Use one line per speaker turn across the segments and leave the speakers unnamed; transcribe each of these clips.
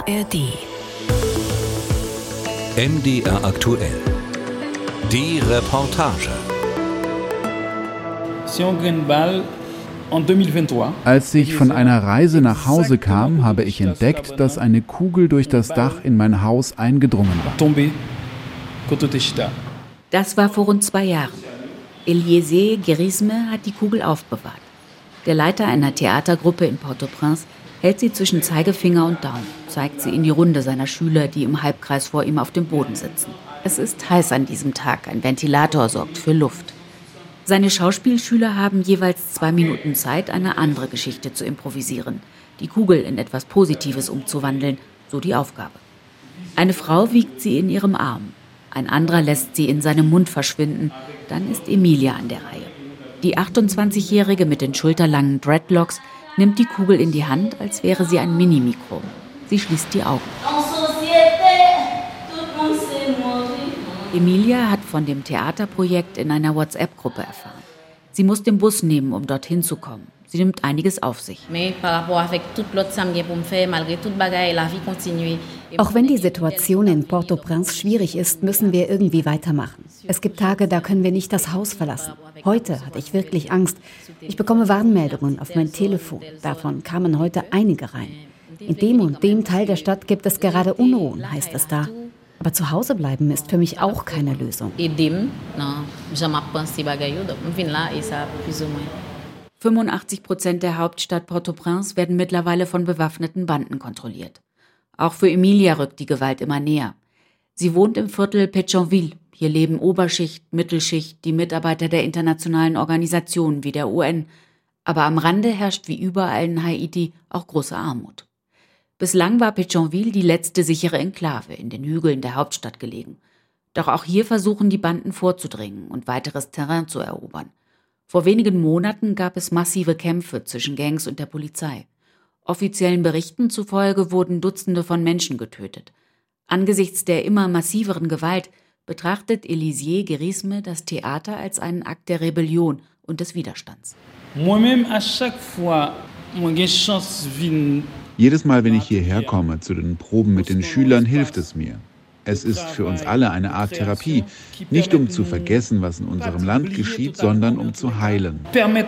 ARD.
MDR aktuell. Die Reportage.
Als ich von einer Reise nach Hause kam, habe ich entdeckt, dass eine Kugel durch das Dach in mein Haus eingedrungen war.
Das war vor rund 2 Jahren. Eliezer Gerisme hat die Kugel aufbewahrt. Der Leiter einer Theatergruppe in Port-au-Prince hält sie zwischen Zeigefinger und Daumen, zeigt sie in die Runde seiner Schüler, die im Halbkreis vor ihm auf dem Boden sitzen. Es ist heiß an diesem Tag, ein Ventilator sorgt für Luft. Seine Schauspielschüler haben jeweils 2 Minuten Zeit, eine andere Geschichte zu improvisieren, die Kugel in etwas Positives umzuwandeln, so die Aufgabe. Eine Frau wiegt sie in ihrem Arm, ein anderer lässt sie in seinem Mund verschwinden, dann ist Emilia an der Reihe. Die 28-Jährige mit den schulterlangen Dreadlocks nimmt die Kugel in die Hand, als wäre sie ein Minimikro. Sie schließt die Augen. Emilia hat von dem Theaterprojekt in einer WhatsApp-Gruppe erfahren. Sie muss den Bus nehmen, um dorthin zu kommen. Sie nimmt einiges auf sich.
Auch wenn die Situation in Port-au-Prince schwierig ist, müssen wir irgendwie weitermachen. Es gibt Tage, da können wir nicht das Haus verlassen. Heute hatte ich wirklich Angst. Ich bekomme Warnmeldungen auf mein Telefon. Davon kamen heute einige rein. In dem und dem Teil der Stadt gibt es gerade Unruhen, heißt es da. Aber zu Hause bleiben ist für mich auch keine Lösung.
85% der Hauptstadt Port-au-Prince werden mittlerweile von bewaffneten Banden kontrolliert. Auch für Emilia rückt die Gewalt immer näher. Sie wohnt im Viertel Pétionville. Hier leben Oberschicht, Mittelschicht, die Mitarbeiter der internationalen Organisationen wie der UN. Aber am Rande herrscht wie überall in Haiti auch große Armut. Bislang war Pétionville die letzte sichere Enklave in den Hügeln der Hauptstadt gelegen. Doch auch hier versuchen die Banden vorzudringen und weiteres Terrain zu erobern. Vor wenigen Monaten gab es massive Kämpfe zwischen Gangs und der Polizei. Offiziellen Berichten zufolge wurden Dutzende von Menschen getötet. Angesichts der immer massiveren Gewalt betrachtet Eliezer Gerisme das Theater als einen Akt der Rebellion und des Widerstands.
Jedes Mal, wenn ich hierher komme zu den Proben mit den Schülern, hilft es mir. Es ist für uns alle eine Art Therapie, nicht um zu vergessen, was in unserem Land geschieht, sondern um zu heilen.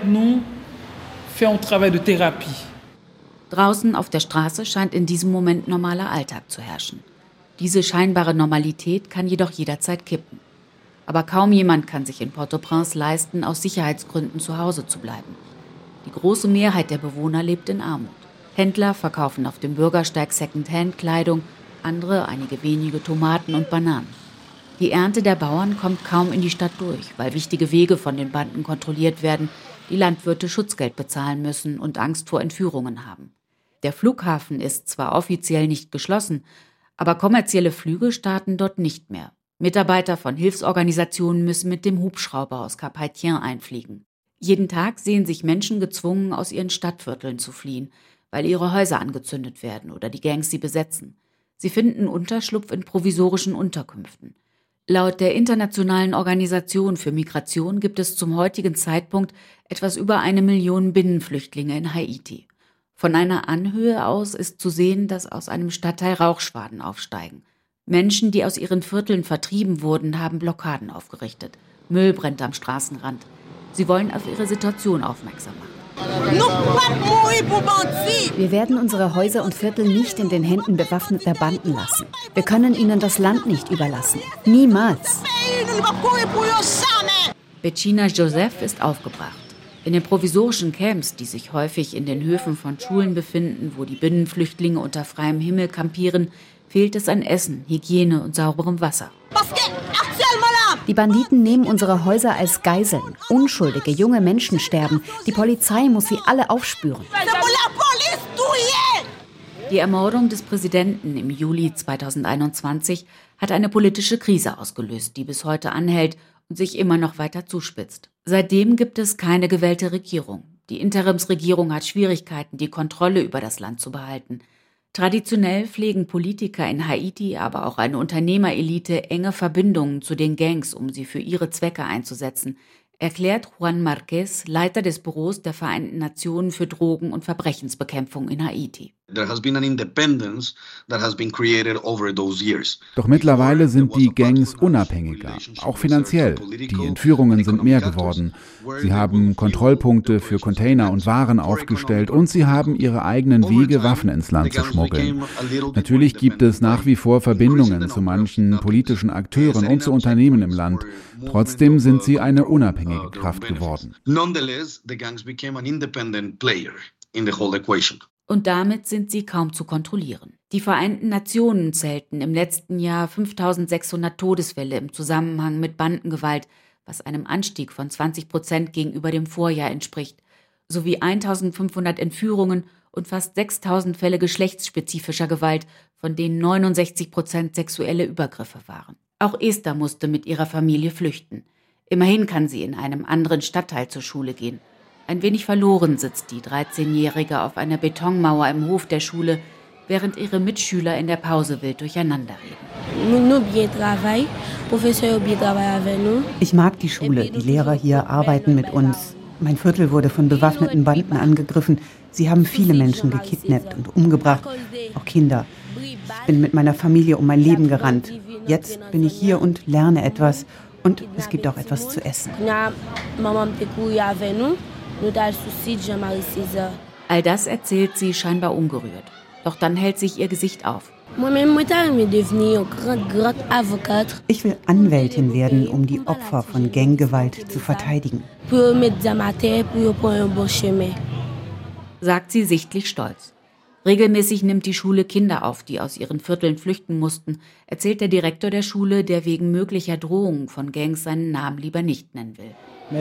Draußen auf der Straße scheint in diesem Moment normaler Alltag zu herrschen. Diese scheinbare Normalität kann jedoch jederzeit kippen. Aber kaum jemand kann sich in Port-au-Prince leisten, aus Sicherheitsgründen zu Hause zu bleiben. Die große Mehrheit der Bewohner lebt in Armut. Händler verkaufen auf dem Bürgersteig Second-Hand-Kleidung, andere einige wenige Tomaten und Bananen. Die Ernte der Bauern kommt kaum in die Stadt durch, weil wichtige Wege von den Banden kontrolliert werden, die Landwirte Schutzgeld bezahlen müssen und Angst vor Entführungen haben. Der Flughafen ist zwar offiziell nicht geschlossen, aber kommerzielle Flüge starten dort nicht mehr. Mitarbeiter von Hilfsorganisationen müssen mit dem Hubschrauber aus Cap-Haïtien einfliegen. Jeden Tag sehen sich Menschen gezwungen, aus ihren Stadtvierteln zu fliehen, weil ihre Häuser angezündet werden oder die Gangs sie besetzen. Sie finden Unterschlupf in provisorischen Unterkünften. Laut der Internationalen Organisation für Migration gibt es zum heutigen Zeitpunkt etwas über 1 Million Binnenflüchtlinge in Haiti. Von einer Anhöhe aus ist zu sehen, dass aus einem Stadtteil Rauchschwaden aufsteigen. Menschen, die aus ihren Vierteln vertrieben wurden, haben Blockaden aufgerichtet. Müll brennt am Straßenrand. Sie wollen auf ihre Situation aufmerksam machen.
Wir werden unsere Häuser und Viertel nicht in den Händen bewaffneter Banden lassen. Wir können ihnen das Land nicht überlassen. Niemals.
Bettina Joseph ist aufgebracht. In den provisorischen Camps, die sich häufig in den Höfen von Schulen befinden, wo die Binnenflüchtlinge unter freiem Himmel kampieren, fehlt es an Essen, Hygiene und sauberem Wasser.
Die Banditen nehmen unsere Häuser als Geiseln. Unschuldige junge Menschen sterben. Die Polizei muss sie alle aufspüren.
Die Ermordung des Präsidenten im Juli 2021 hat eine politische Krise ausgelöst, die bis heute anhält und sich immer noch weiter zuspitzt. Seitdem gibt es keine gewählte Regierung. Die Interimsregierung hat Schwierigkeiten, die Kontrolle über das Land zu behalten. Traditionell pflegen Politiker in Haiti, aber auch eine Unternehmerelite enge Verbindungen zu den Gangs, um sie für ihre Zwecke einzusetzen, erklärt Juan Marquez, Leiter des Büros der Vereinten Nationen für Drogen- und Verbrechensbekämpfung in Haiti.
Doch mittlerweile sind die Gangs unabhängiger, auch finanziell. Die Entführungen sind mehr geworden. Sie haben Kontrollpunkte für Container und Waren aufgestellt und sie haben ihre eigenen Wege, Waffen ins Land zu schmuggeln. Natürlich gibt es nach wie vor Verbindungen zu manchen politischen Akteuren und zu Unternehmen im Land. Trotzdem sind sie eine unabhängige Kraft geworden.
Und damit sind sie kaum zu kontrollieren. Die Vereinten Nationen zählten im letzten Jahr 5.600 Todesfälle im Zusammenhang mit Bandengewalt, was einem Anstieg von 20% gegenüber dem Vorjahr entspricht, sowie 1.500 Entführungen und fast 6.000 Fälle geschlechtsspezifischer Gewalt, von denen 69% sexuelle Übergriffe waren. Auch Esther musste mit ihrer Familie flüchten. Immerhin kann sie in einem anderen Stadtteil zur Schule gehen. Ein wenig verloren sitzt die 13-Jährige auf einer Betonmauer im Hof der Schule, während ihre Mitschüler in der Pause wild durcheinander reden.
Ich mag die Schule. Die Lehrer hier arbeiten mit uns. Mein Viertel wurde von bewaffneten Banden angegriffen. Sie haben viele Menschen gekidnappt und umgebracht, auch Kinder. Ich bin mit meiner Familie um mein Leben gerannt. Jetzt bin ich hier und lerne etwas. Und es gibt auch etwas zu essen.
All das erzählt sie scheinbar ungerührt. Doch dann hält sich ihr Gesicht auf.
Ich will Anwältin werden, um die Opfer von Ganggewalt zu verteidigen.
Sagt sie sichtlich stolz. Regelmäßig nimmt die Schule Kinder auf, die aus ihren Vierteln flüchten mussten, erzählt der Direktor der Schule, der wegen möglicher Drohungen von Gangs seinen Namen lieber nicht nennen will.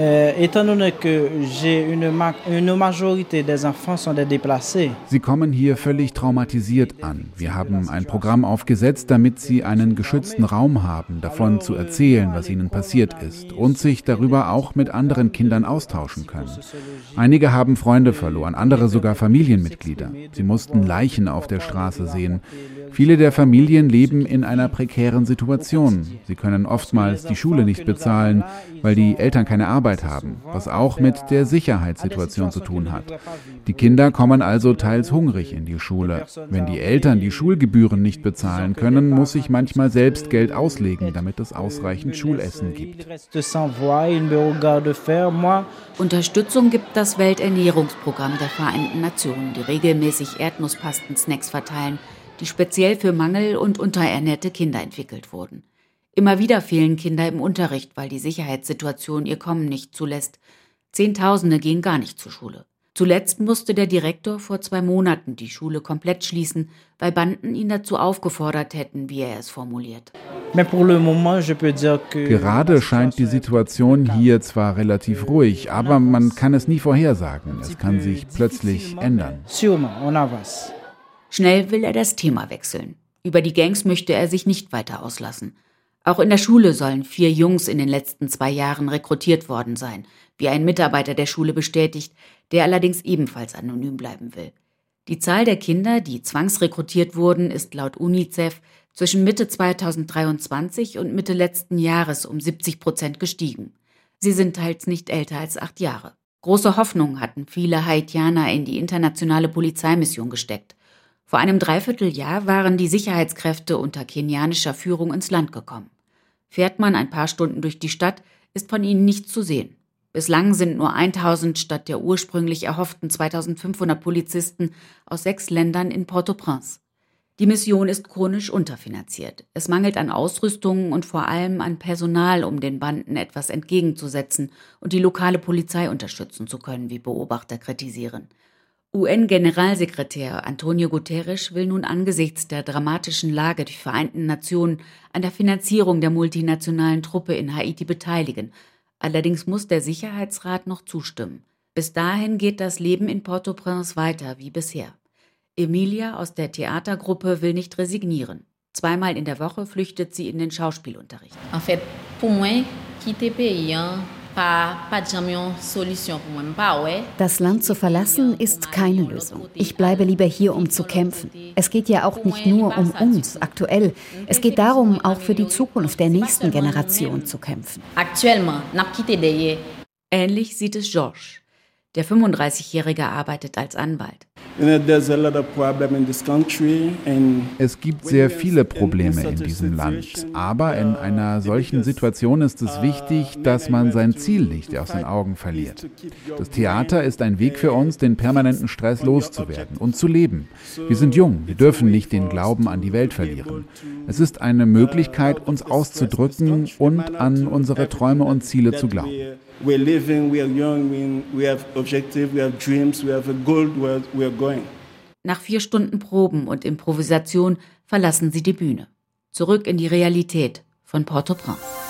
Sie kommen hier völlig traumatisiert an. Wir haben ein Programm aufgesetzt, damit sie einen geschützten Raum haben, davon zu erzählen, was ihnen passiert ist und sich darüber auch mit anderen Kindern austauschen können. Einige haben Freunde verloren, andere sogar Familienmitglieder. Sie mussten Leichen auf der Straße sehen. Viele der Familien leben in einer prekären Situation. Sie können oftmals die Schule nicht bezahlen, weil die Eltern keine Arbeit haben, was auch mit der Sicherheitssituation zu tun hat. Die Kinder kommen also teils hungrig in die Schule. Wenn die Eltern die Schulgebühren nicht bezahlen können, muss ich manchmal selbst Geld auslegen, damit es ausreichend Schulessen gibt.
Unterstützung gibt das Welternährungsprogramm der Vereinten Nationen, die regelmäßig Erdnusspasten-Snacks verteilen, die speziell für Mangel- und unterernährte Kinder entwickelt wurden. Immer wieder fehlen Kinder im Unterricht, weil die Sicherheitssituation ihr Kommen nicht zulässt. Zehntausende gehen gar nicht zur Schule. Zuletzt musste der Direktor vor 2 Monaten die Schule komplett schließen, weil Banden ihn dazu aufgefordert hätten, wie er es formuliert.
Gerade scheint die Situation hier zwar relativ ruhig, aber man kann es nie vorhersagen. Es kann sich plötzlich ändern.
Schnell will er das Thema wechseln. Über die Gangs möchte er sich nicht weiter auslassen. Auch in der Schule sollen 4 Jungs in den letzten 2 Jahren rekrutiert worden sein, wie ein Mitarbeiter der Schule bestätigt, der allerdings ebenfalls anonym bleiben will. Die Zahl der Kinder, die zwangsrekrutiert wurden, ist laut UNICEF zwischen Mitte 2023 und Mitte letzten Jahres um 70% gestiegen. Sie sind teils nicht älter als 8 Jahre. Große Hoffnung hatten viele Haitianer in die internationale Polizeimission gesteckt. Vor einem Dreivierteljahr waren die Sicherheitskräfte unter kenianischer Führung ins Land gekommen. Fährt man ein paar Stunden durch die Stadt, ist von ihnen nichts zu sehen. Bislang sind nur 1.000 statt der ursprünglich erhofften 2.500 Polizisten aus 6 Ländern in Port-au-Prince. Die Mission ist chronisch unterfinanziert. Es mangelt an Ausrüstung und vor allem an Personal, um den Banden etwas entgegenzusetzen und die lokale Polizei unterstützen zu können, wie Beobachter kritisieren. UN-Generalsekretär Antonio Guterres will nun angesichts der dramatischen Lage der Vereinten Nationen an der Finanzierung der multinationalen Truppe in Haiti beteiligen. Allerdings muss der Sicherheitsrat noch zustimmen. Bis dahin geht das Leben in Port-au-Prince weiter wie bisher. Emilia aus der Theatergruppe will nicht resignieren. 2-mal in der Woche flüchtet sie in den Schauspielunterricht.
En fait, pour moi, quitter pays,
Das Land zu verlassen ist keine Lösung. Ich bleibe lieber hier, um zu kämpfen. Es geht ja auch nicht nur um uns aktuell. Es geht darum, auch für die Zukunft der nächsten Generation zu kämpfen.
Ähnlich sieht es Georges. Der 35-Jährige arbeitet als Anwalt.
Es gibt sehr viele Probleme in diesem Land, aber in einer solchen Situation ist es wichtig, dass man sein Ziel nicht aus den Augen verliert. Das Theater ist ein Weg für uns, den permanenten Stress loszuwerden und zu leben. Wir sind jung, wir dürfen nicht den Glauben an die Welt verlieren. Es ist eine Möglichkeit, uns auszudrücken und an unsere Träume und Ziele zu glauben.
We're living, we are young, we have objectives, we have dreams, we have a goal, we are going.
Nach 4 Stunden Proben und Improvisation verlassen sie die Bühne. Zurück in die Realität von Port-au-Prince.